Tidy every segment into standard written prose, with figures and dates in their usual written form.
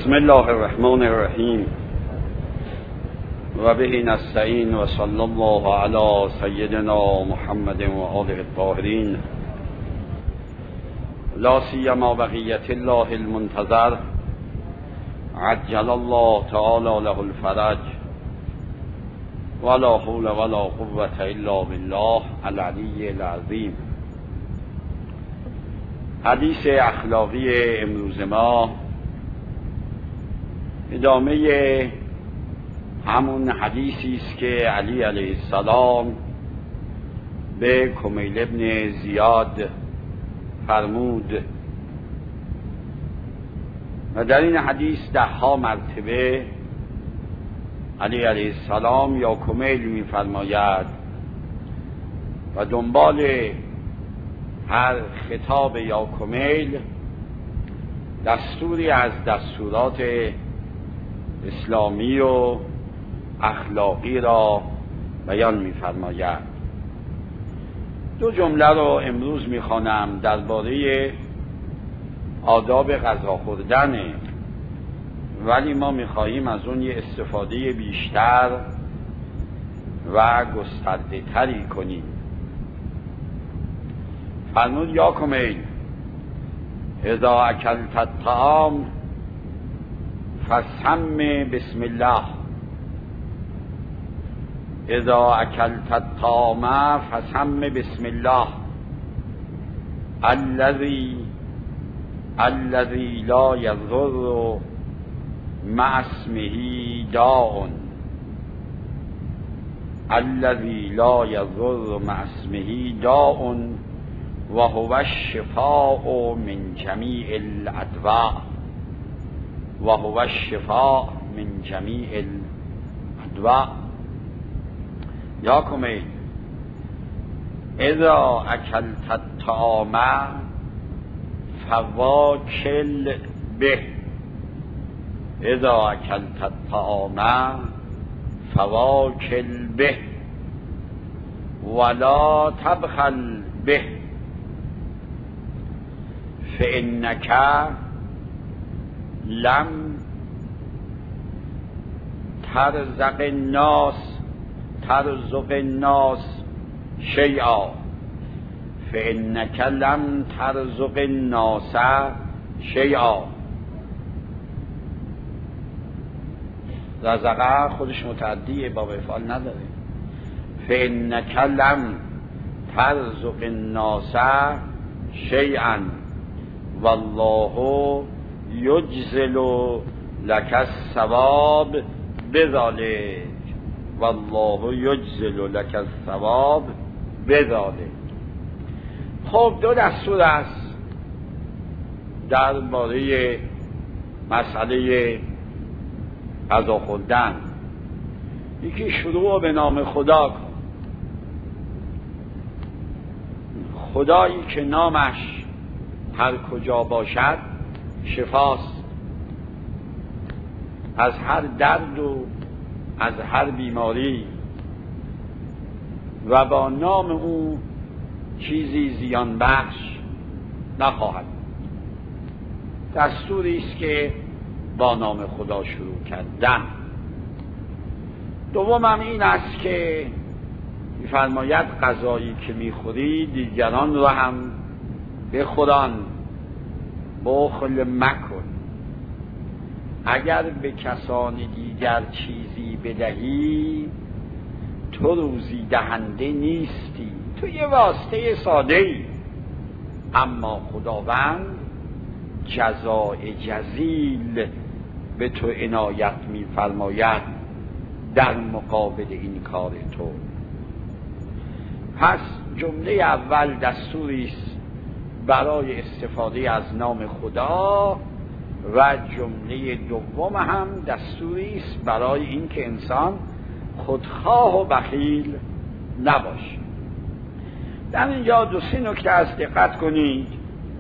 بسم الله الرحمن الرحیم و به نستعین و صلی الله علی سیدنا محمد و آله الطاهرین لا سیما بقیت الله المنتظر عجل الله تعالی له الفرج ولا حول ولا قوة الا بالله العلی العظیم. حدیث اخلاقی امروز ما ادامه همون حدیثی است که علی علیه السلام به کمیل ابن زیاد فرمود و در این حدیث 10 مرتبه علی علیه السلام یا کمیل می‌فرماید و دنبال هر خطاب یا کمیل دستوری از دستورات اسلامی و اخلاقی را بیان می‌فرماید. 2 جمله را امروز می‌خوانم درباره آداب غذا خوردن، ولی ما می‌خواهیم از اون یه استفاده بیشتر و گسترده تری کنیم. فرمود یا کمیل اذا اکلت الطعام فسم بسم الله، اذا اکلت الطعام فسم بسم الله الذي لا يضر مع اسمه داء، الذي لا يضر مع اسمه داء وهو الشفاء من جميع الأدواء، وهو الشفاء من جميع الأدواء. یا کمیل اذا اکلت الطعام فواکل به، اذا اکلت الطعام فواکل به ولا تبخل به فإنك لم ترزق الناس شیئا، فإنك لم ترزق الناس شیئا. رزقه خودش متعدیه، باب افعال نداره. فإنك لم ترزق الناس شیئا والله یجزل لك الثواب بذلك، والله یجزل لك الثواب بذلك. خب 2 دستور است درباره مسئله غذا خوردن. یکی شروع به نام خدا کن، خدایی که نامش هر کجا باشد شفاست از هر درد و از هر بیماری و با نام او چیزی زیان بخش نخواهد. دستوری است که با نام خدا شروع کردن. دومم این است که می‌فرماید غذایی که می‌خوری دیگران را هم بخوران، بخل مکن. اگر به کسان دیگر چیزی بدهی تو روزی دهنده نیستی، تو یه واسطه ساده‌ای، اما خداوند جزای جزیل به تو عنایت می‌فرماید در مقابل این کار تو. پس جمله اول دستوری است برای استفاده از نام خدا و جمله دوم هم دستوری است برای اینکه انسان خودخواه و بخیل نباشه. در اینجا 2-3 نکته است دقت کنید.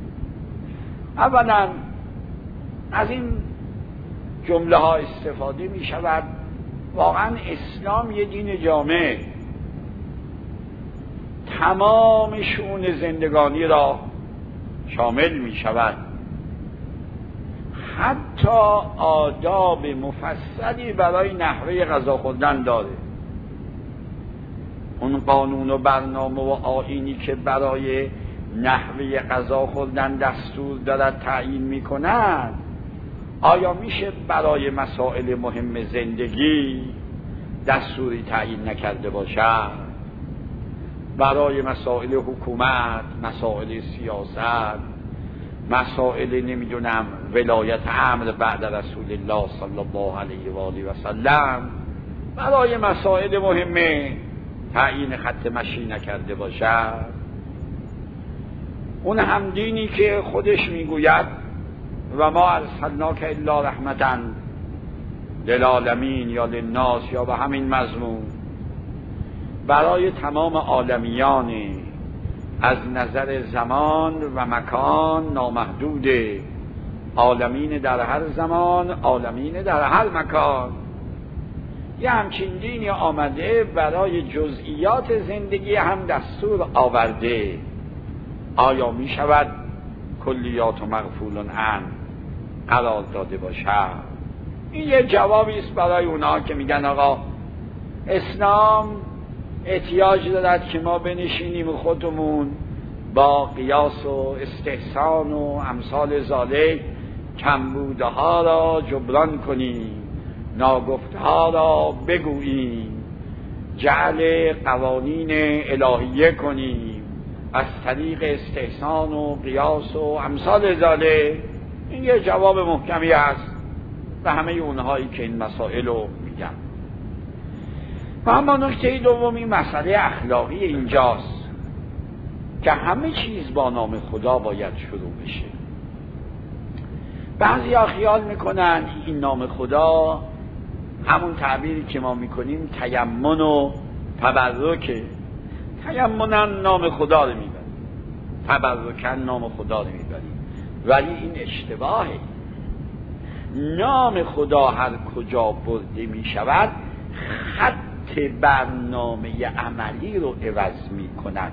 اولا از این جمله ها استفاده می شود واقعا اسلام یه دین جامع، تمام شؤون زندگانی را شامل می شود. حتی آداب مفصلی برای نحوه غذا خوردن داره. اون قانون و برنامه و آیینی که برای نحوه غذا خوردن دستور دارد تعیین میکنن، آیا میشه برای مسائل مهم زندگی دستوری تعیین نکرده باشد؟ برای مسائل حکومت، مسائل سیاست، مسائل نمیدونم ولایت امر بعد رسول الله صلی الله علیه و آله و سلم، برای مسائل مهمه تعیین خط مشی نکرده باشد؟ اون هم دینی که خودش میگوید و ما ارسلناک الا رحمتا للعالمین یا للناس یا به همین مضمون، برای تمام عالمیان از نظر زمان و مکان نامحدوده، عالمین در هر زمان، عالمین در هر مکان. یه همچین دینی آمده برای جزئیات زندگی هم دستور آورده. آیا می شود کلیات و مغفول عن قرار داده باشد؟ این یه جوابی است برای اونا که میگن آقا اسلام احتیاج دارد که ما بنشینیم و خودمون با قیاس و استحسان و امثال ذالک کمبودها را جبران کنیم، ناگفتها را بگوییم، جعل قوانین الهیه کنیم از طریق استحسان و قیاس و امثال ذالک. این یه جواب محکمی است به همه اونهایی که این مسائل رو میگن. و اما نکته دومی مسئله اخلاقی اینجاست که همه چیز با نام خدا باید شروع بشه. بعضی ها خیال میکنن این نام خدا همون تعبیری که ما میکنیم تیمن و تبرکه. تیمنن نام خدا رو میبریم، تبرکن نام خدا رو میبریم، ولی این اشتباهه. نام خدا هر کجا برده میشود خط برنامه عملی رو عوض میکنن.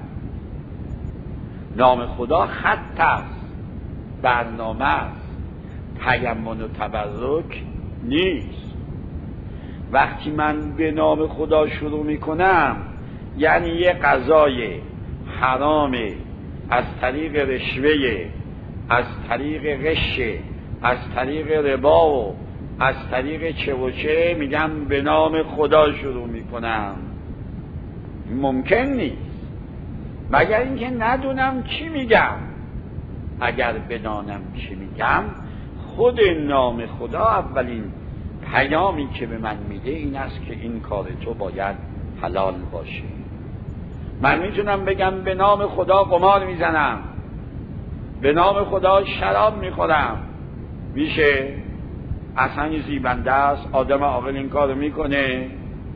نام خدا خط است، برنامه است، تیمن و تبرک نیست. وقتی من به نام خدا شروع میکنم یعنی یه غذای حرام از طریق رشوه، از طریق غش، از طریق ربا و از طریق چه و چه میگم به نام خدا شروع میکنم. ممکن نیست مگر اینکه ندونم چی میگم. اگر بدانم چی میگم، خود نام خدا اولین پیامی که به من میده این است که این کار تو باید حلال باشه. من میتونم بگم به نام خدا قمار میزنم، به نام خدا شراب میخورم، میشه؟ اصلا زیبنده است، آدم عاقل این کارو میکنه.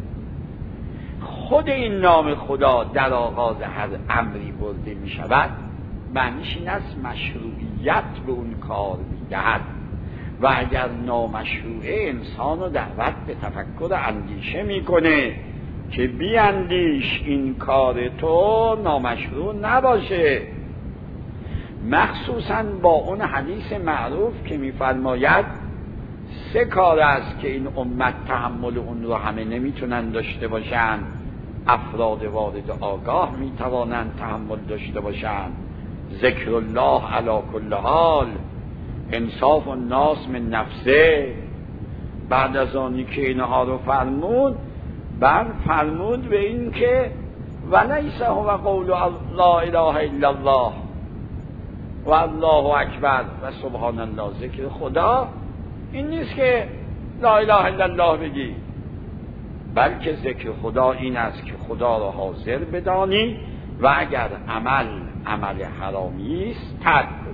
خود این نام خدا در آغاز هر امری برده میشود، معنیش این است مشروعیت به اون کار میدهد. و اگر نامشروعه انسان رو دعوت به تفکر اندیشه میکنه که بیاندیش این کار تو نامشروع نباشه. مخصوصا با اون حدیث معروف که میفرماید 3 کار است که این امت تحمل اون رو همه نمیتونن داشته باشن، افراد وارد آگاه میتوانند تحمل داشته باشن: ذکر الله علی کل حال، انصاف الناس من نفسه. بعد از آنی که اینها رو فرمود، بعد فرمود به این که ولیس هو قول لا اله الا الله و الله اکبر و سبحان الله. ذکر خدا این نیست که لا اله الا الله بگی، بلکه ذکر خدا این است که خدا را حاضر بدانی و اگر عمل حرامی است ترک کن.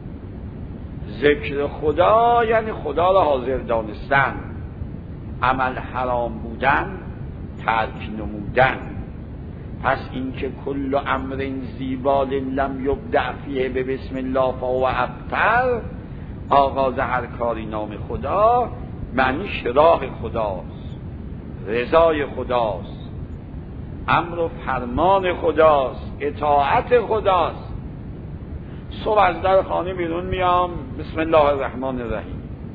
ذکر خدا یعنی خدا را حاضر دانستن، عمل حرام بودن ترک نمودن. پس اینکه کل امر زیبال لم یبدأ فیه به بسم الله فهو ابتر، آغاز هر کاری نام خدا معنیش راه خداست، رضای خداست، امر و فرمان خداست، اطاعت خداست. صبح از در خانه بیرون میام بسم الله الرحمن الرحیم،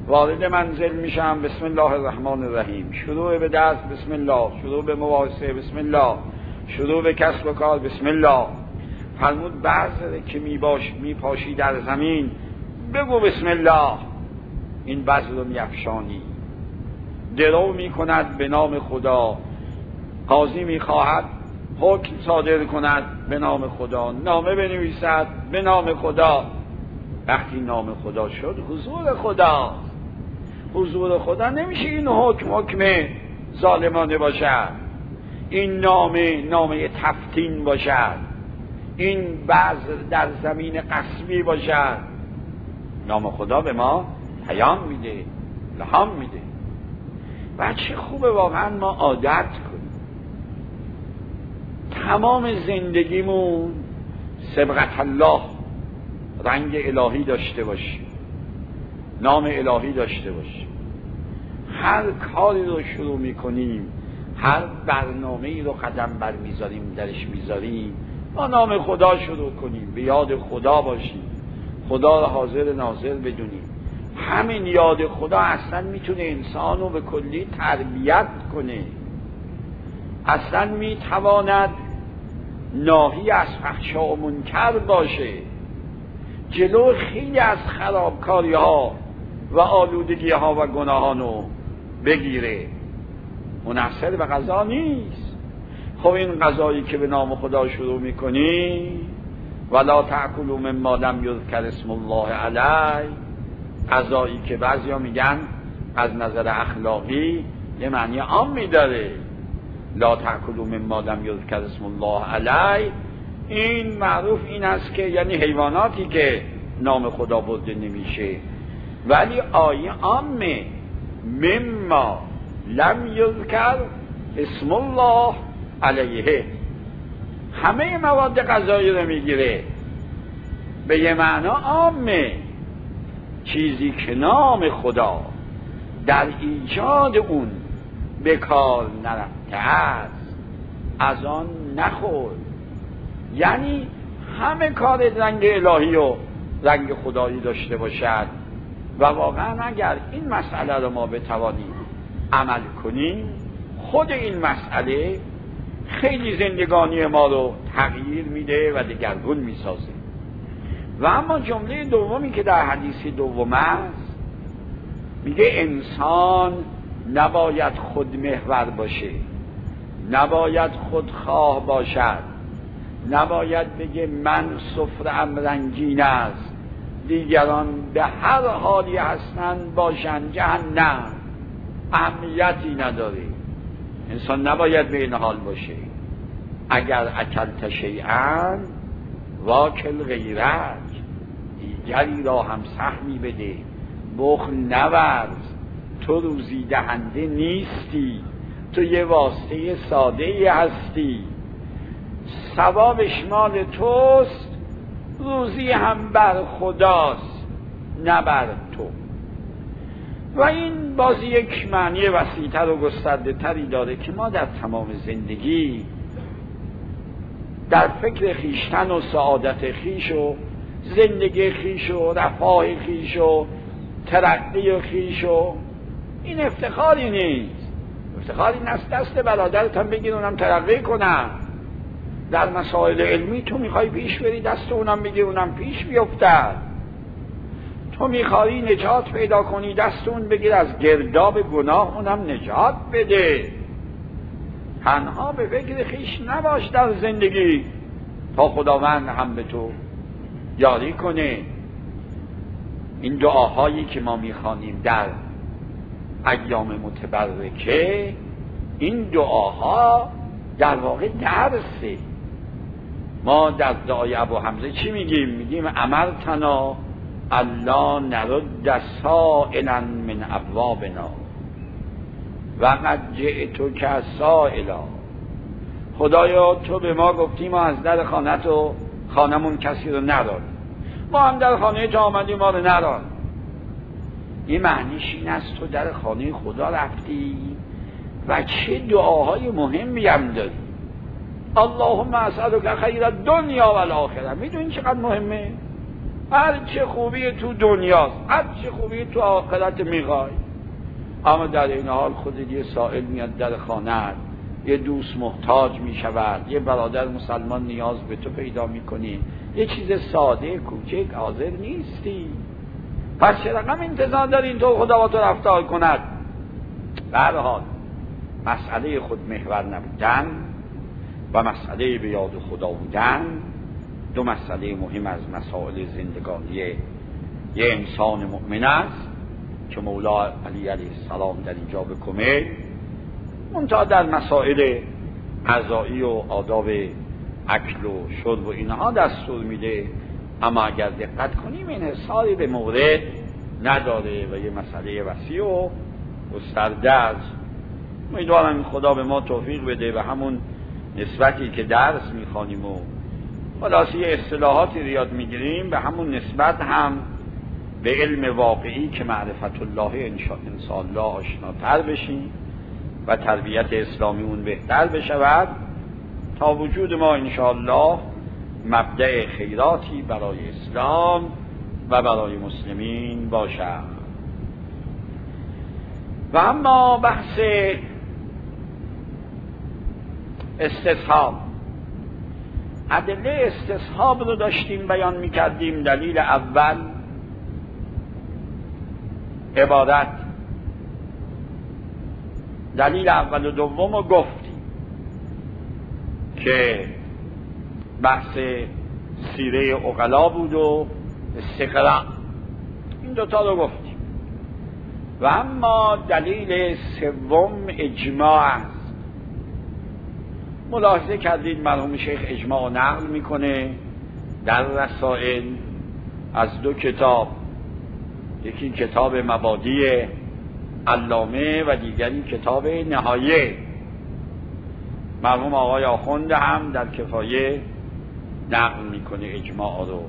وارد منزل میشم بسم الله الرحمن الرحیم، شروع به درس بسم الله، شروع به مباحثه بسم الله، شروع به کسب و کار بسم الله. فرمود بذر که میپاشی در زمین بگو بسم الله، این بذر رو میافشانی. درو میکند به نام خدا، قاضی میخواهد حکم صادر کند به نام خدا، نامه بنویسد به نام خدا. وقتی نام خدا شد حضور خدا، حضور خدا نمیشه این حکم ظالمانه باشد، این نامه تفتین باشد، این بذر در زمین قصبی باشد. نام خدا به ما پیام میده، الهام میده. و چه خوبه واقعا ما عادت کنیم تمام زندگیمون صبغت الله، رنگ الهی داشته باشیم، نام الهی داشته باشیم. هر کاری رو شروع میکنیم، هر برنامه‌ای رو قدم بر میذاریم درش میذاریم، با نام خدا شروع کنیم، به یاد خدا باشیم، خدا رو حاضر ناظر بدونیم. همین یاد خدا اصلا میتونه انسان رو به کلی تربیت کنه، اصلا میتواند ناهی از فحشا و منکر باشه، جلو خیلی از خرابکاری ها و آلودگی ها و گناهان رو بگیره. منحصر به غذا نیست. خب این غذایی که به نام خدا شروع میکنی، ولا تأکلوا مما لم یذکر اسم الله علیه، غذایی که بعضیا میگن از نظر اخلاقی یه معنی عامی داره، لا تأکلوا مما لم یذکر اسم الله علیه، این معروف این است که یعنی حیواناتی که نام خدا برده نمیشه. ولی آیه عامه، مما لم یذکر اسم الله علیه، همه مواد غذایی رو میگیره، به یه معنا عامه. چیزی که نام خدا در ایجاد اون به کار نرفته است از آن نخور. یعنی همه کار رنگ الهی و رنگ خدایی داشته باشد. و واقعا اگر این مسئله رو ما بتوانیم عمل کنیم، خود این مسئله خیلی زندگانی ما رو تغییر میده و دگرگون میسازه. و اما جمله دومی که در حدیث دوم است، میگه انسان نباید خودمحور باشه، نباید خودخواه باشد، نباید بگه من سفره‌ام رنگین است، دیگران به هر حالی هستند باشن جهنم، اهمیتی نداره. انسان نباید به این حال باشه. اگر اکلت شیئا واکل غیرک، دیگری را هم سهمی بده، بخل نورز، تو روزی دهنده نیستی، تو یه واسطه ساده‌ای هستی، ثوابش مال توست، روزی هم بر خداست نه بر تو. و این باز یک معنی وسیع‌تر و گسترده تری داره که ما در تمام زندگی در فکر خیشتن و سعادت خیش و زندگی خیش و رفاه خیش و ترقی خیش و این افتخاری نیست. افتخاری این است دست برادرت هم بگیر اونم ترقی کنم. در مسائل علمی تو میخوای پیش بری، دست اونم بگیر اونم پیش بیفتد. تو میخوای نجات پیدا کنی، دست اون بگیر از گرداب گناه اونم نجات بده. تنها به فکر خیش نباش در زندگی تا خداوند هم به تو یاری کنه. این دعاهایی که ما میخوانیم در ایام متبرکه، این دعاها در واقع درسه. ما در دعای ابو حمزه چی میگیم؟ میگیم امرتنا الله نرد سائلا من ابوابنا و قد جئتک سائلا. خدایا تو به ما گفتی ما از در خانت و خانمون کسی رو نداریم، ما هم در خانه تو آمدیم ما رو نداریم. این معنیش این است تو در خانه خدا رفتی و چه دعاهای مهمی هم داری. اللهم اسألک خیر الدنیا و الاخره. میدونی چقدر مهمه؟ هر چه خوبی تو دنیاست، هر چه خوبی تو آخرت میخوای، اما در این حال خودت یه سائل میاد در خانه‌ات، یه دوست محتاج میشود، یه برادر مسلمان نیاز به تو پیدا میکنی، یه چیز ساده کوچک حاضر نیستی. پس چه رقم انتظار داری این تو خدا با تو رفتار کند؟ به هر حال مسئله خود محور نبودن و مسئله به یاد خدا بودن دو مسئله مهم از مسائل زندگانی یه انسان مؤمن است که مولا علی علیه السلام در اینجا به کمل منتها در مسائل غذایی و آداب اکل و شرب و اینها دستور میده، اما اگر دقت کنیم این حسابی به مورد نداره و یه مسئله وسیع و گسترده است. امیدوارم خدا به ما توفیق بده و همون نسبتی که درس میخوانیم و خلاصی اصطلاحاتی یاد میگیریم به همون نسبت هم به علم واقعی که معرفت الله انشاءالله آشناتر بشیم و تربیت اسلامی اون بهتر بشود تا وجود ما انشاءالله مبدأ خیراتی برای اسلام و برای مسلمین باشد. و اما بحث استصحاب، ادله استصحاب رو داشتیم بیان میکردیم. دلیل اول عبادت، دلیل اول و دوم رو گفتیم که بحث سیره عقلا بود و استقراء، این دوتا رو گفتیم. و اما دلیل سوم اجماع است. ملاحظه کردید مرحوم شیخ اجماع نقل میکنه در رسائل از دو کتاب، یکی کتاب مبادی علامه و دیگری کتاب نهایه. مرحوم آقای آخوند هم در کفایه نقل میکنه اجماع رو.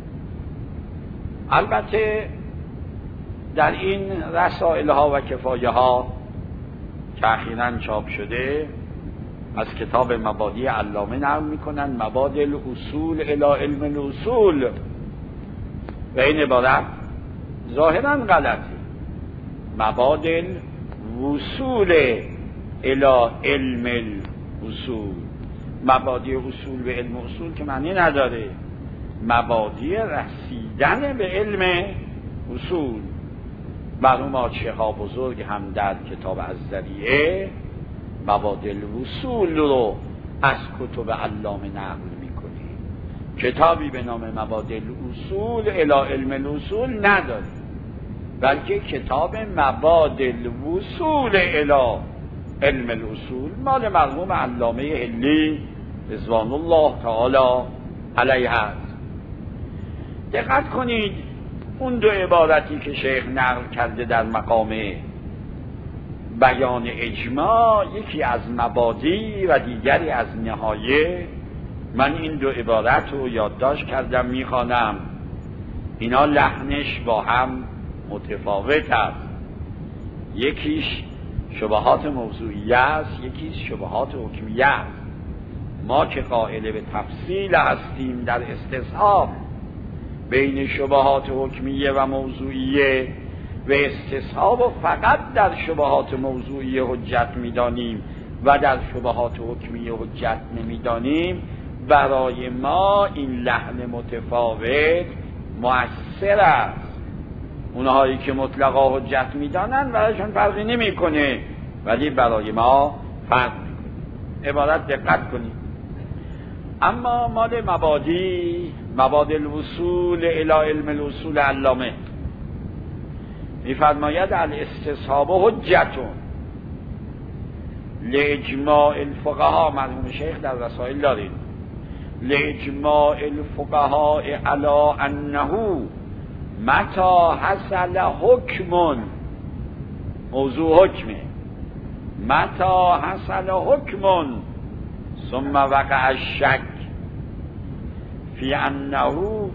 البته در این رسائل ها و کفایه ها که اخیراً چاپ شده از کتاب مبادی علامه نقل میکنن مبادی الاصول الی علم الاصول، و این عبارت ظاهراً غلطه. مبادی الوصول الی علم الاصول، مبادی اصول به علم اصول که معنی نداره، مبادی رسیدن به علم اصول. مرحوم آشیخا بزرگ هم در کتاب از ذریعه مبادی الوصول رو از کتب علامه نقل میکنه. کتابی به نام مبادی الاصول الی علم الاصول نداره، بلکه کتاب مبادی الوصول الی علم الاصول مال مرحوم علامه حلی رضوان الله تعالی علیه است. دقت کنید اون دو عبارتی که شیخ نقل کرده در مقام بیان اجماع، یکی از مبادی و دیگری از نهایه، من این دو عبارت رو یادداشت کردم میخوانم. اینا لحنش با هم متفاوت است، یکیش شبهات موضوعیه است، یکیش شبهات حکمیه است. ما که قائل به تفصیل هستیم در استصحاب بین شبهات حکمیه و موضوعیه و استصحاب و فقط در شبهات موضوعیه حجت میدانیم و در شبهات حکمیه حجت نمیدانیم، برای ما این لحن متفاوت مؤثر است. اونهایی که مطلقا حجت میدانن برایشون فرقی نمیکنه، ولی برای ما فرق میکنه. عبارت دقت کنید. اما مال مبادی الوصول الی علم الاصول علامه میفرماید الاستصحاب حجتون لاجماع الفقهاء، مرحوم شیخ در رسائل دارید، لاجماع الفقهاء علی انه متى حصل حکم، موضوع حکمه، متى حصل حکم ثم وقع الشک فی انه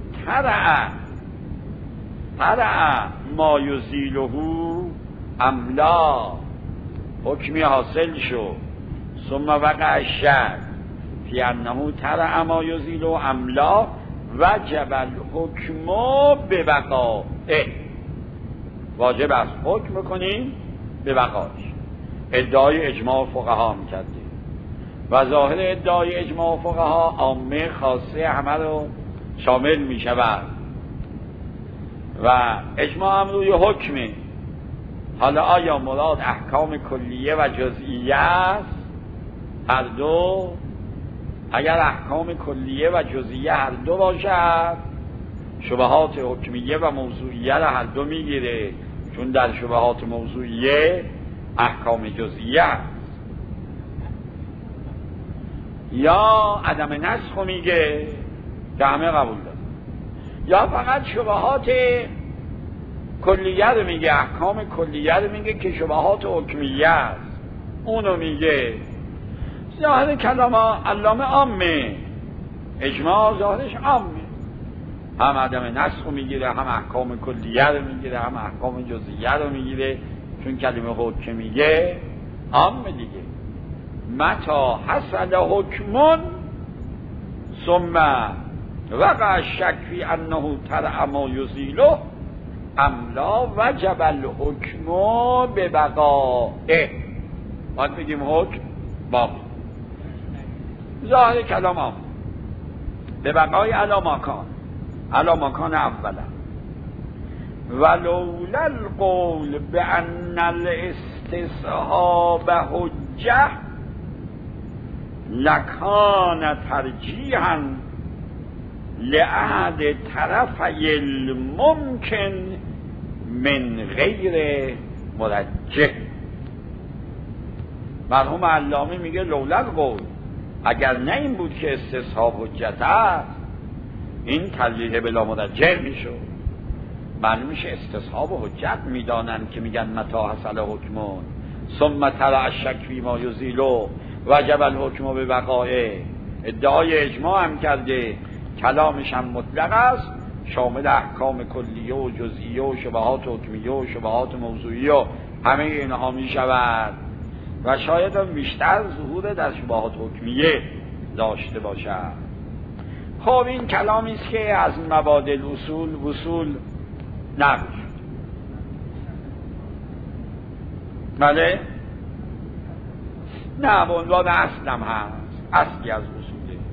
طرأ ما یزیله ام لا، حکمی حاصل شو ثم وقع الشک فی انه طرأ ما یزیله ام لا وجب الحکم به بقائه، واجب است حکم بکنیم به بقایش. ادعای اجماع فقها میکردیم و ظاهر ادعای اجماع فقها عامه خاصه همه رو شامل میشود و اجماع هم روی حکمه. حالا آیا مراد احکام کلیه و جزئیه است؟ هر دو؟ اگر احکام کلیه و جزئیه هر دو باشد، شبهات حکمیه و موضوعیه را هر دو میگیره، چون در شبهات موضوعیه احکام جزئیه است. یا عدم نسخ میگه که همه قبول داره، یا فقط شبهات کلیه رو میگه، احکام کلیه رو میگه که شبهات حکمیه است، اونو میگه. ظاهر کلام علامه عامه، اجماع ظاهرش عامه، هم عدم نسخ رو میگیره، هم احکام کلیه رو میگیره، هم احکام جزئیه رو میگیره، چون کلمه حکم میگه عامه دیگه. متا حصل حکمون ثم وقع الشک فی انه ترع ما یزیله املا وجب الحکم به بقائه. باید بگیم حکم باقی. ظاهر کلام هم به بقای علا مکان اولا. ولولا القول بان الاستصحاب حجه لکان ترجیحا لأحد طرفی الممکن من غیر مرجح. مرحوم علامه میگه لولا القول، اگر نه این بود که استصحاب حجت است، این تلیه بلا مرجح میشد. معلوم میشه استصحاب حجت میدانن که میگن متا حصل حکمون ثم طلع الشک فی ما یزیله وجب الحکم به بقائه. ادعای اجماع هم کرده، کلامش هم مطلق است، شامل احکام کلیه و جزئیه و شبهات حکمیه و شبهات موضوعیه و همه اینها می شود و شاید هم بیشتر ظهور در شبهات حکمیه داشته باشد. خب این کلامی است که از مبادئ اصول نقل شد. بله؟ نه، به عنوان اصلم هست، اصلی از اصوله.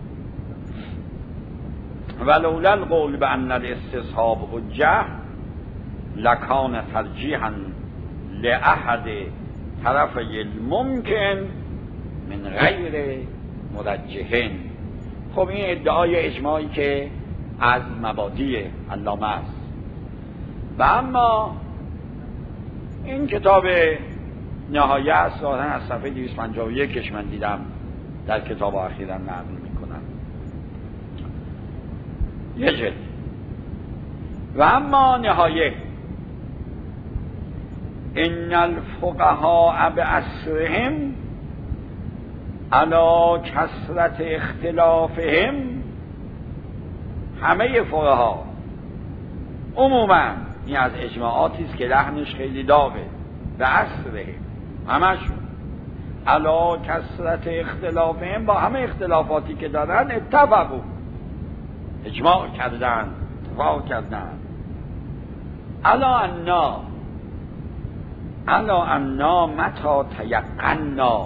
ولولا القول بان الاستصحاب حجه لکان ترجیحا لاحد طرفی الممکن من غیر مرجح. خب این ادعای اجماعی که از مبادی علامه است. و اما این کتاب نهایه است، ظاهراً از صفحه 251 من دیدم در کتاب اخیراً نقل میکنم، یه جلد. و اما نهایه ان الفقهاء بعصرهم علی کثرت اختلافهم، همه فقها عموما، این از اجماعاتی است که لحنش خیلی داغه، بعصرهم همشون علی کثرت اختلافهم، با همه اختلافاتی که دارن اتفقوا، اجماع کردن، اتفاق کردن علی انا متا تیقنا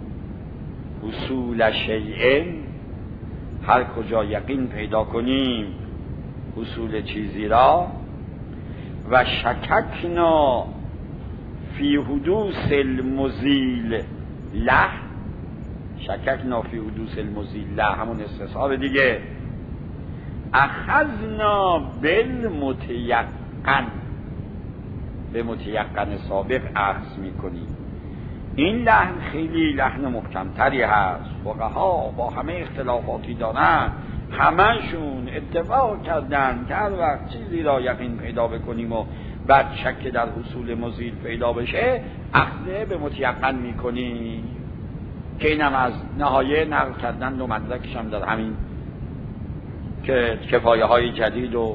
حصول شیء، هر کجا یقین پیدا کنیم حصول چیزی را، و شککنا فی حدوث المزیل له، شککنا فی حدوث المزیل له همون استصحاب دیگه، اخذنا بالمتیقن، به متیقن سابق اخذ میکنیم. این لحن خیلی لحن محکمتری هست. فقها با همه اختلافاتی دارن، همشون اتفاق کردن که هر وقت چیزی را یقین پیدا بکنیم و بعد شک در حصول مزیل پیدا بشه، اخذ به متیقن میکنیم، که اینم از نهایه نقل کردن و مدرکش هم در همین که کفایه های جدید و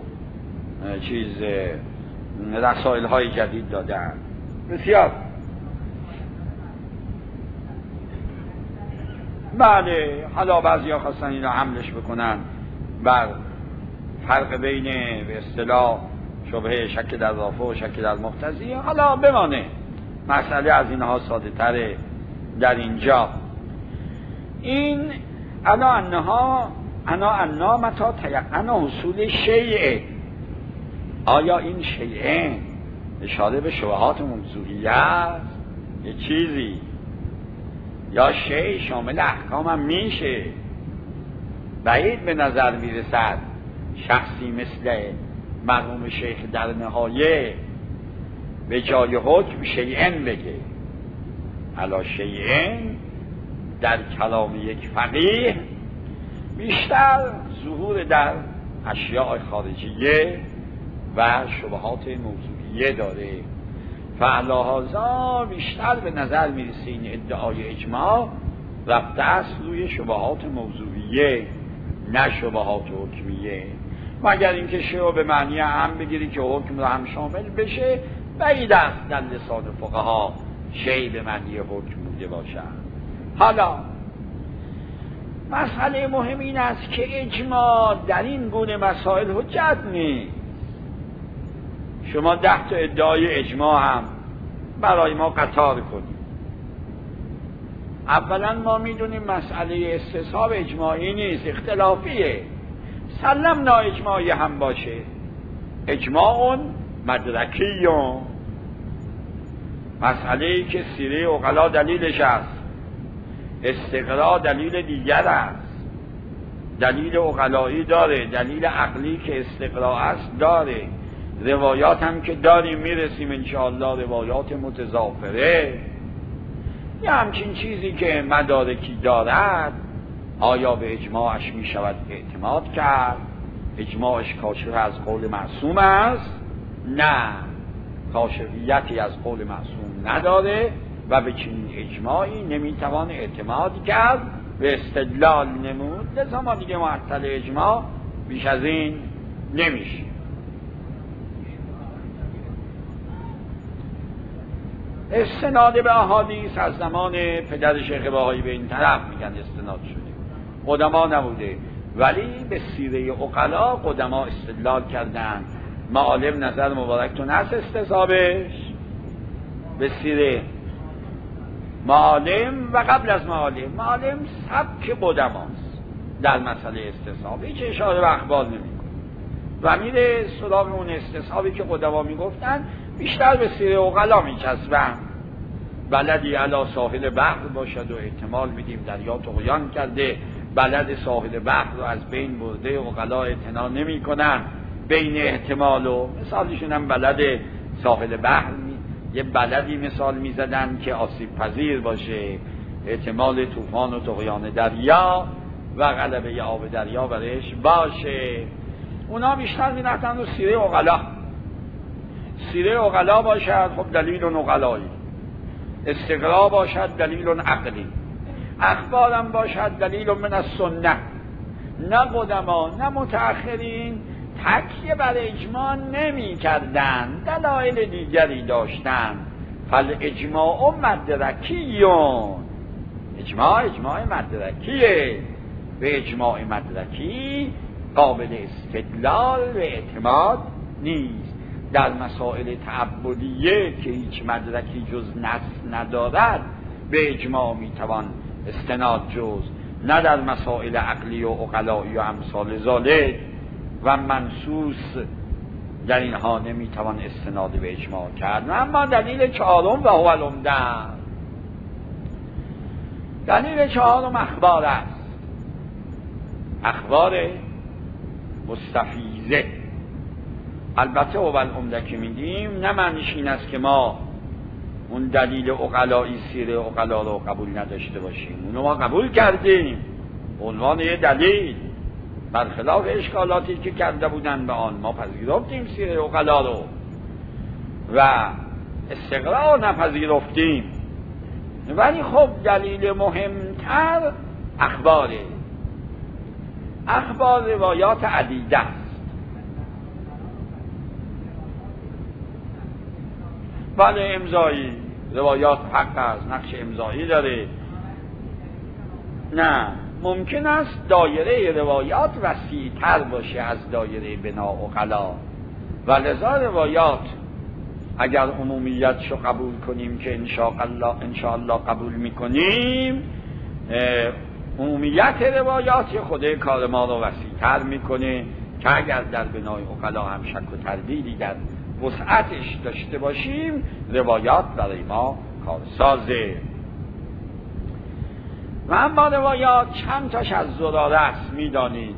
رسائل های جدید دادن. بسیار بله، حالا بعضی ها خواستن این را حملش بکنن بر فرق بین به اصطلاح شبهه شک در اضافه و شک در مقتضی حالا بمانه، مسئله از اینها ساده تره در اینجا. این انا متا تیقن حصول شیء، آیا این شیء اشاره به شبهات موضوعیه است یه چیزی، یا شیء شامل احکام هم میشه؟ بعید به نظر میرسد شخصی مثل مرحوم شیخ در نهایه به جای حکم شیئن بگه. علا شیئن در کلام یک فقیه بیشتر ظهور در اشیاء خارجیه و شبهات موضوعیه داره، فعلاهازا بیشتر به نظر میرسه این ادعای اجماع رفته است روی شبهات موضوعیه نه شبهات حکمیه، مگر اینکه شیء به معنی هم بگیری که حکم رو هم شامل بشه، بعید است در لسان فقها شیء به معنی حکم بوده باشد. حالا مسئله مهم این است که اجماع در این گونه مسائل حجت نیست. شما 10 تا ادعای اجماع هم برای ما قطار کنید. اولا ما میدونیم مسئله استصحاب اجماعی نیست، اختلافیه. سلمنا اجماعی هم باشه، اجماع مدرکیون، مسئله‌ای که سیره عقلا دلیلش است، استقرا دلیل دیگر است، دلیل عقلایی داره، دلیل عقلی که استقرا است داره، روایات هم که داریم میرسیم انشاءالله روایات متضافره. یه همچین چیزی که مدارکی دارد آیا به اجماعش می شود اعتماد کرد؟ اجماعش کاشف از قول معصوم است؟ نه، کاشفیتی از قول معصوم نداره و به چنین اجماعی نمیتوان اعتماد کرد و استدلال نمود. لذا ما دیگه معطل اجماع بیش از این نمیشه. استناد به احادیث از زمان پدر شیخ بهایی به این طرف میگن استناد شده، قدما نبوده، ولی به سیره عقلا قدما استدلال کردن. معالم نظر مبارکتون هست استصحابش به سیره معالم و قبل از معالم سبک قدماست در مسئله استصحاب، هیچ اشاره به اخبار نمیکنه و میره سراغ اون استصحابی که قدما میگفتن، بیشتر به سیره عقلا میچسبن. بلدی علا ساحل بحر باشد و احتمال میدیم دریا طغیان کرده، بلد ساحل بحر رو از بین برده، عقلا اعتنا نمی کنن بین احتمال و مثالشون هم بلد ساحل بحر یه بلدی مثال میزدن که آسیب پذیر باشه، احتمال طوفان و طغیان دریا و غلبه آب دریا برش باشه. اونا بیشتر میرفتن رو سیره عقلا. سیره عقلا باشد خب دلیل عقلایی، استقرا باشد دلیل عقلی، اخبارم باشد دلیل من السنه. نه قدما نه متأخرین تکیه بر اجماع نمی کردن، دلایل دیگری داشتن. فالاجماع مدرکیون، اجماع مدرکیه، به اجماع مدرکی قابل استدلال و اعتماد نیست. در مسائل تعبدیه که هیچ مدرکی جز نص ندارد به اجماع میتوان استناد جز، نه در مسائل عقلی و عقلایی و امثال ذالک و منصوص در اینها نمیتوان استناد به اجماع کرد. اما دلیل چهارم و هو العمده، دلیل چهارم اخبار است، اخبار مستفیضه. البته هو العمده که میگیم نه معنیش این است که ما اون دلیل عقلایی سیره عقلا رو قبول نداشته باشیم، اونو ما قبول کردیم عنوان یه دلیل، برخلاف اشکالاتی که کرده بودن به آن ما پذیرفتیم سیره عقلا رو و استقرا نپذیرفتیم. ولی خب دلیل مهمتر اخباره. اخبار روایات عدیده است، بله امضایی، روایات حق است، نقش امضایی داره، نه ممکن است دایره روایات وسیع‌تر باشه از دایره بنا و غلا و لذا روایات اگر عمومیتشو قبول کنیم که انشاءالله قبول میکنیم، عمومیت روایات خود کار ما رو وسیع‌تر میکنه که اگر در بنای عقلا هم شک و تردیدی در وسعتش داشته باشیم روایات برای ما کارسازه. و اما روایات چند تاش از زراره است میدانید،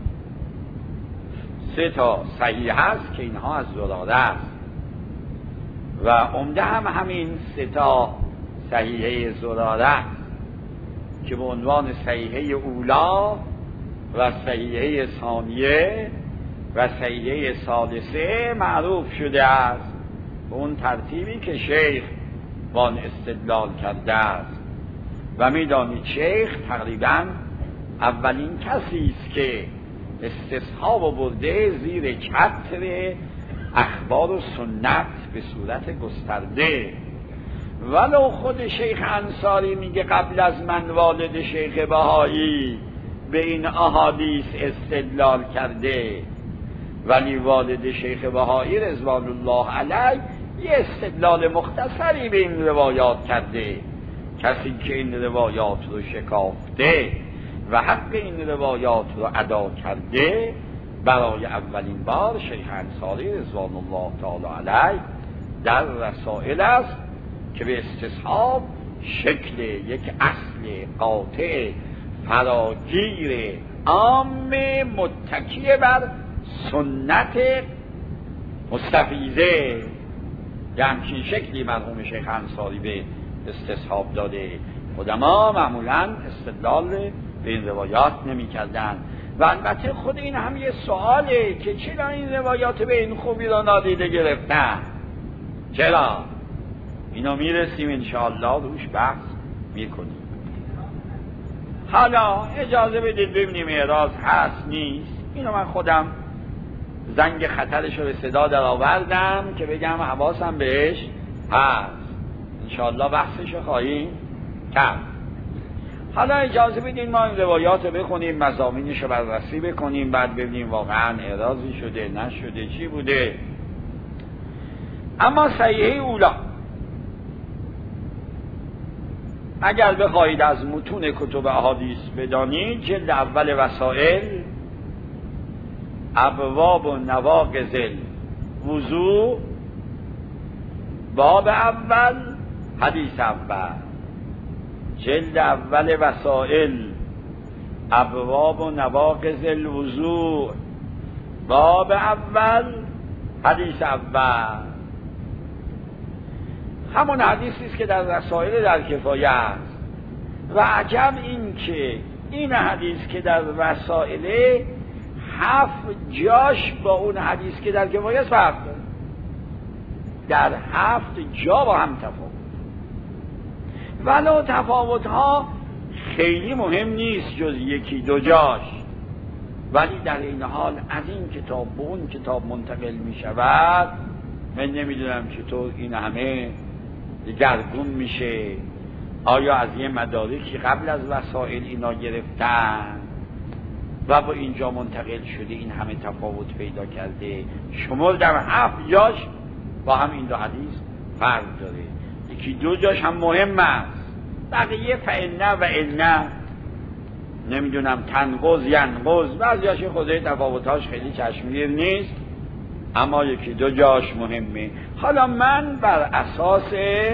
3 تا صحیح هست که اینها از زراره است و عمده هم همین 3 تا صحیحه زراره است که به عنوان صحیحه اولا و صحیحه ثانیه و صحیحه ثالثه معروف شده است به اون ترتیبی که شیخ وان استدلال کرده است. و میدانید شیخ تقریبا اولین کسی است که استصحاب برده زیر چتر اخبار و سنت به صورت گسترده. ولو خود شیخ انصاری میگه قبل از من والد شیخ بهایی به این احادیث استدلال کرده، ولی والد شیخ بهایی رضوان الله علیه یه استدلال مختصری به این روایات کرده. کسی که این روایات رو شکافته و حق این روایات رو ادا کرده برای اولین بار شیخ انصاری رضوان الله تعالی علیه در رسائل است که به استصحاب شکل یک اصل قاطع فراگیر عام متکی بر سنت مستفیضه یه همچین شکلی مرحوم شیخ انصاری به استصحاب داده. قدما معمولا استدلال به این روایات نمی کردن. و البته خود این هم یه سواله که چرا این روایات به این خوبی را نادیده گرفتن؟ چرا؟ اینو میرسیم انشاءالله روش بحث میکنیم. حالا اجازه بدید ببینیم اعراض هست نیست. اینو من خودم زنگ خطرش رو به صدا در آوردم که بگم حواسم بهش هست. انشاءالله بحثش رو خواهیم کرد. حالا اجازه بدید ما این روایات رو بخونیم، مضامینش رو بررسی بکنیم، بعد ببینیم واقعا اعراضی شده نشده چی بوده. اما صحیحه اولا اگر بخواهید از متون کتب احادیث بدانید، جلد اول وسائل ابواب و نواقض الوضوء باب اول حدیث اول، جلد اول وسائل ابواب و نواقض الوضوء باب اول حدیث اول، همون حدیثی است که در رسائل در کفایه است. و عجب این که این حدیث که در رسائل 7 جاش با اون حدیث که در کفایه است فرق داره، در 7 جا با هم تفاوت. ولو تفاوت ها خیلی مهم نیست جز 1-2 جاش، ولی در این حال از این کتاب به اون کتاب منتقل می شود. من نمیدونم چطور این همه دگرگون میشه. آیا از یه مدارکی قبل از وسائل اینا گرفتن و با اینجا منتقل شده این همه تفاوت پیدا کرده؟ شمال در 7 جاش با هم این 2 حدیث فرق داره. 1-2 جاش هم مهم است، بقیه فإنه و إنه نمیدونم تنقض ینقض بعضیاش خودی تفاوتاش خیلی چشمگیر نیست، اما 1-2 جاش مهمه. حالا من بر اساس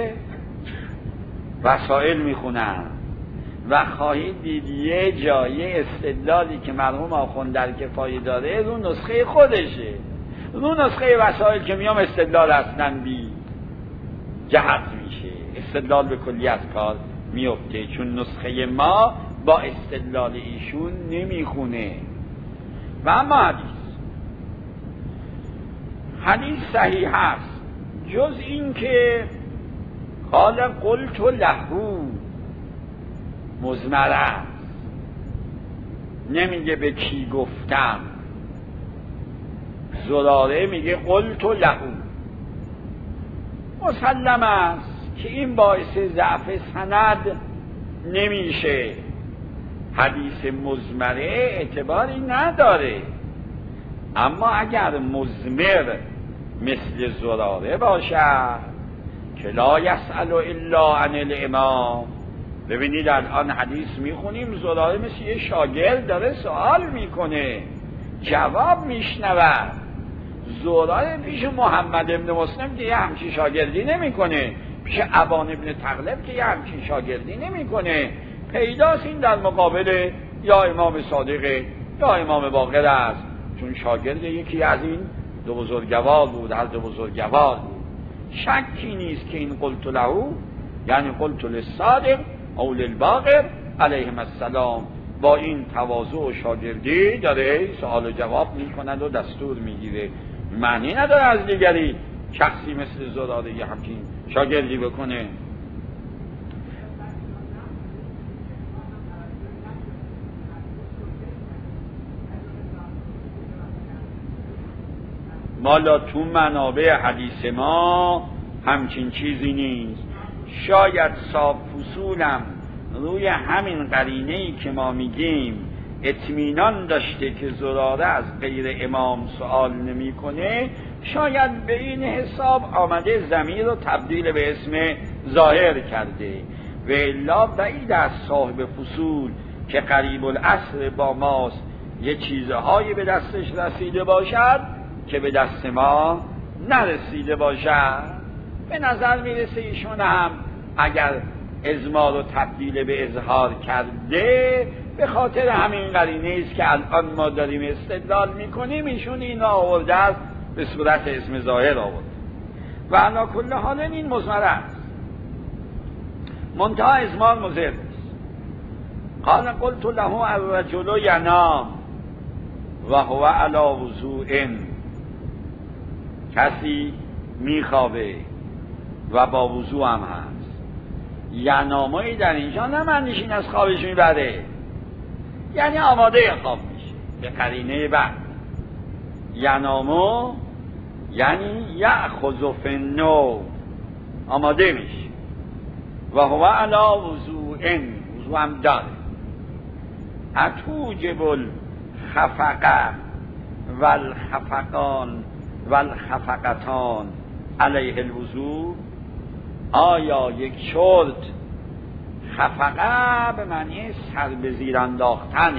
وسائل میخونم و خواهید دید یه جایی استدلالی که مرحوم آخوند در کفایه داره رو نسخه خودشه، رو نسخه وسائل که میام استدلال اصلا بی جهت میشه، استدلال به کلی از کار میفته، چون نسخه ما با استدلال ایشون نمیخونه. و اما حدیث صحیح هست جز این که قال قلت له مضمر است، نمیگه به کی گفتم. زراره میگه قلت له. مسلم است که این باعث ضعف سند نمیشه، حدیث مزمره اعتباری نداره. اما اگر مزمر مثل زراره باشد که لا یسأل الا عن الامام، ببینید الان حدیث میخونیم زراره مثل یه شاگرد داره سوال میکنه، جواب میشنود. زراره پیش محمد ابن مسلم که یه همچین شاگردی نمیکنه، پیش ابان ابن تغلب که یه همچین شاگردی نمیکنه. پیداست این در مقابل یا امام صادقه یا امام باقر است، چون شاگرد یکی از این دو بزرگوار بود، هر دو بزرگوار بود. شکی نیست که این قلت له یعنی قلت للصادق او للباقر علیهم السلام با این تواضع و شاگردی داره سوال و جواب میکند و دستور میگیره. معنی نداره از دیگری شخصی مثل زراره یه همچین شاگردی بکنه. مالا تو منابع حدیث ما همچین چیزی نیست. شاید صاحب فصولم روی همین قرینه‌ای که ما میگیم اطمینان داشته که زراره از غیر امام سوال نمیکنه، شاید به این حساب آمده ضمیر رو تبدیل به اسم ظاهر کرده. و الا بعید از صاحب فصول که قریب العصر با ماست یه چیزهایی به دستش رسیده باشد که به دست ما نرسیده باشد. به نظر میرسه ایشون هم اگر اضمار و تبدیل به اظهار کرده به خاطر همین قرینه است که الان ما داریم استدلال میکنیم، ایشون این آورده است به صورت اسم ظاهر آورده. و علا کل حال این مضمر است، منتها اضمار مضر است. قال قلت له الرجل ینام و هو علی وضوء، کسی میخوابه و با وضوء هم هست. ینامایی در اینجا نه معنیش این از خوابش میبره، یعنی آماده خواب میشه. به قرینه بعد ینامو یعنی یأخذ فی النوم، آماده میشه. و هو علی وضوء، وضوء هم داره. اتوجب الخفقه والخفقان والخفقتان علیه الوضوء، آیا یک چرت خفقه به معنی سر به زیر انداختنه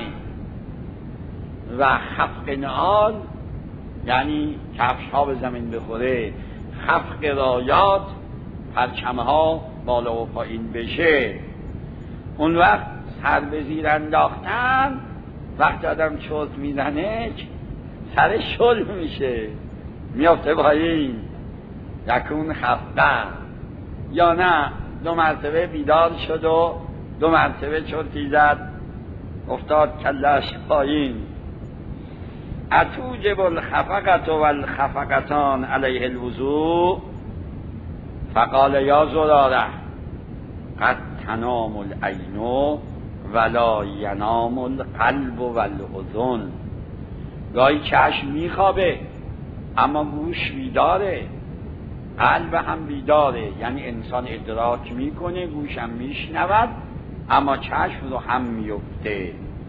و خفق نعال یعنی کفش ها به زمین بخوره، خفق رایات پرچمه ها بالا و پایین بشه، اون وقت سر به زیر انداختن وقتی آدم چرت میزنه سرش شل میشه میافته پایین، یکون خفقه. یا نه 2 مرتبه بیدار شد و 2 مرتبه چرتی زد افتاد کلش پایین. اتوجب الخفقة والخفقتان علیه الوضوء، فقال یا زراره قد تنام العین ولا ینام القلب والاذن. گاهی چشم میخوابه اما گوش بیداره، قلب هم بیداره، یعنی انسان ادراک میکنه، گوش هم میشنود اما چشم رو هم میفته.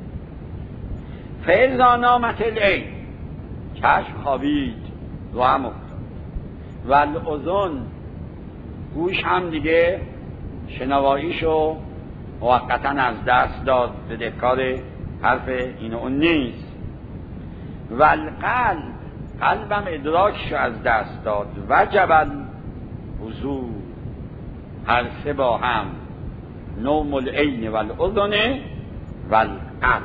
فاذا نامت العین، چشم خوابید رو هم افتاد، و الاذن، گوش هم دیگه شنواییشو موقتا از دست داد، بدهکار حرف این و اون نیست. و القلب، قلبم ادراکشو از دست داد. وجب الوضوء، هر سه با هم، نوم العین و الاذن و القلب.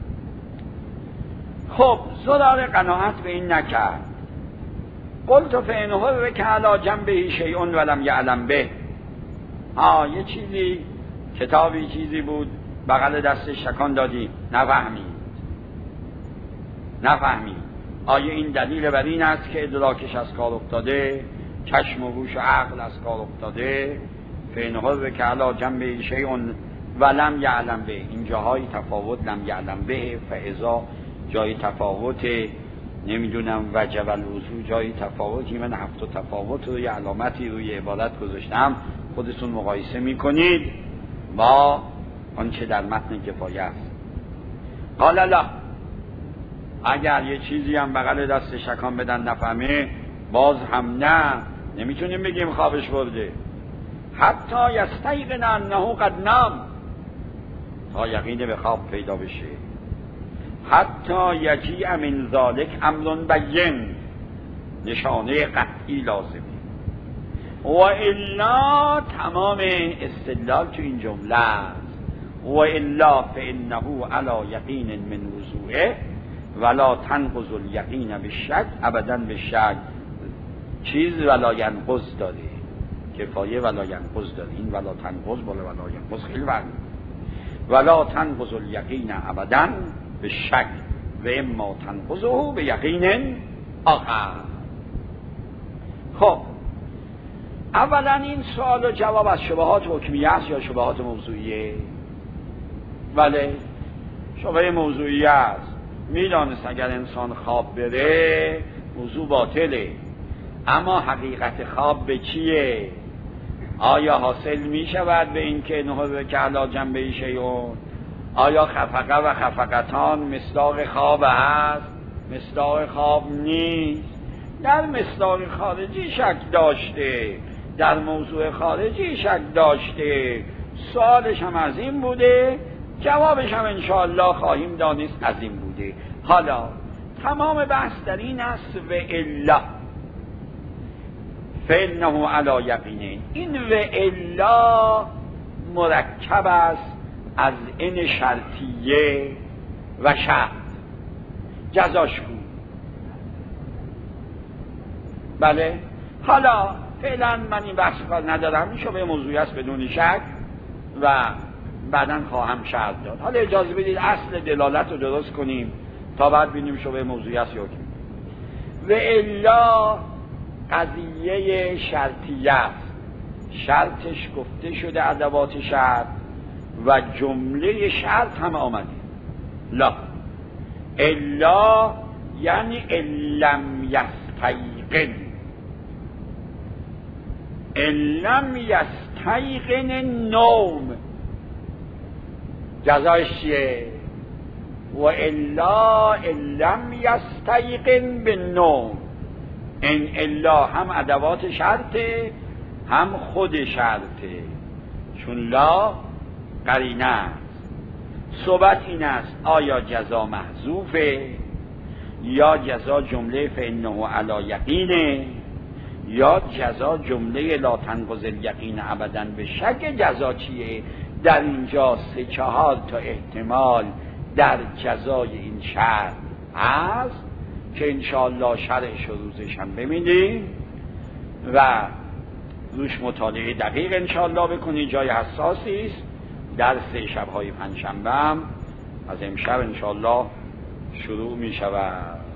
خب زراره قناعت به این نکرد. قلت فإنه که علی جنبه شیء ولم یعلم به، یه چیزی کتابی چیزی بود بغل دستش تکان دادی، نفهمید. آیا این دلیل بر این است که ادراکش از کار افتاده، چشم و گوش و عقل از کار افتاده؟ فإنه که علی جنبه شیء ولم یعلم به، این جاهای تفاوت، لم یعلم به فاذا جای تفاوت، نمیدونم وجب الوضوء جای تفاوتی، من 7 تفاوت رو یه علامتی روی عبارت گذاشتم، خودتون مقایسه میکنید با آنچه در متن کفایه است. قال لا، اگر یه چیزی هم بغل دست شکان بدن نفهمه باز هم نه، نمیتونیم بگیم خوابش برده. حتی یستیقن انه قد نام، تا یقین به خواب پیدا بشه. حتی یجیء من ذلک امر بین، نشانه قطعی لازمه. و الا، تمام استدلال تو این جمله است. و الا فانه علی یقین من وضوعه ولا تنقض الیقین بالشک، ابدا به شک چیز ولا ینقض داره، کفایه ولا ینقض داره. این ولا تنقض بالا ولا ینقض خیلی فرق، ولا تنقض الیقین ابدا به شک و اما تنقضه به یقین آخر. خب اولا این سوال و جواب از شبهات حکمیه است یا شبهات موضوعیه؟ بله، شبهه موضوعیه است. میدانست اگر انسان خواب بره موضوع باطله، اما حقیقت خواب به چیه؟ آیا حاصل می شود به این که نهض که علا جنبه شیئون؟ آیا خفقه و خفقتان مصداق خواب هست؟ مصداق خواب نیست. در مصداق خارجی شک داشته، در موضوع خارجی شک داشته. سوالش هم از این بوده، جوابش هم انشاءالله خواهیم دانست از این بوده. حالا تمام بحث در این است و الا فانه علی یقین. این و الا مرکب است از ان شرطیه و شرط. جزاش کو. بله، حالا فعلا من این بحث کار ندارم، این شبه موضوعی است بدون شک و بعداً خواهم شرط داد. حالا اجازه بدید اصل دلالت رو درست کنیم تا بعد ببینیم شبه موضوعی است یا کی. و الا قضیه شرطیه است، شرطش گفته شده ادوات شرط و جمله شرط هم آمده. لا الا یعنی لم یستیقن، لم یستیقن النوم. جزایش چیه؟ و الا لم یستیقن بالنوم. این الا هم ادوات شرطه هم خود شرطه، چون لا قرینه است. صحبت این است آیا جزا محذوفه یا جزا جمله فانه علی یقینه یا جزا جمله لا تنقض الیقین ابدا به شک. جزا چیه؟ در اینجا 3-4 تا احتمال در جزای این شرط هست که انشاءالله شرعش و روزش هم ببینیم و روش مطالعه دقیق انشاءالله بکنید. جای حساسی است. درس شب‌های پنجشنبه از امشب انشاءالله شروع می شود.